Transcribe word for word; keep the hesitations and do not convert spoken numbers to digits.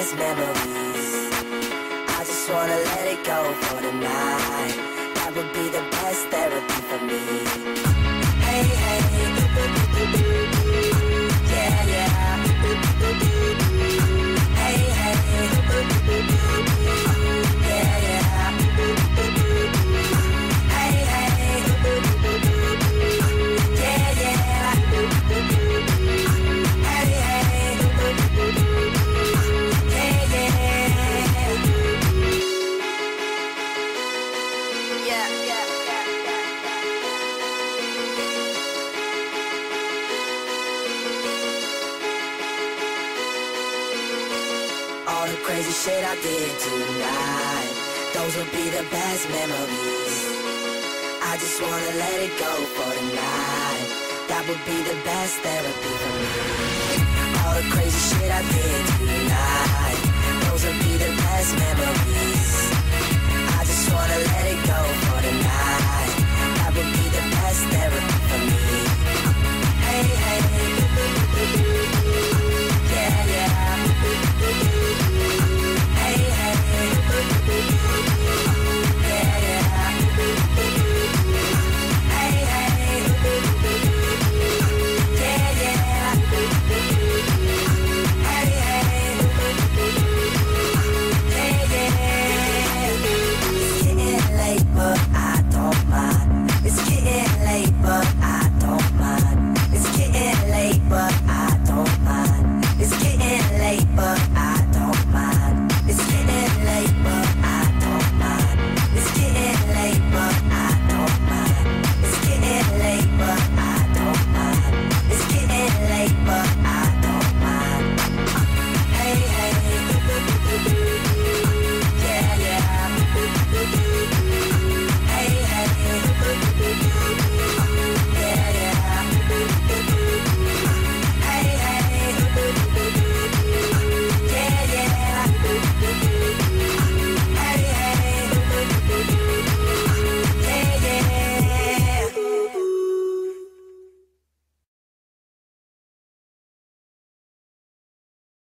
best memories. I just wanna let it go for tonight. That would be the best therapy for me. Hey, hey, yeah, yeah. Hey, hey, yeah, yeah. Hey, hey, yeah, yeah. Hey, hey, yeah, yeah. Yeah, yeah, yeah, yeah. All the crazy shit I did tonight, those will be the best memories. I just wanna let it go for tonight. That would be the best therapy for me. All the crazy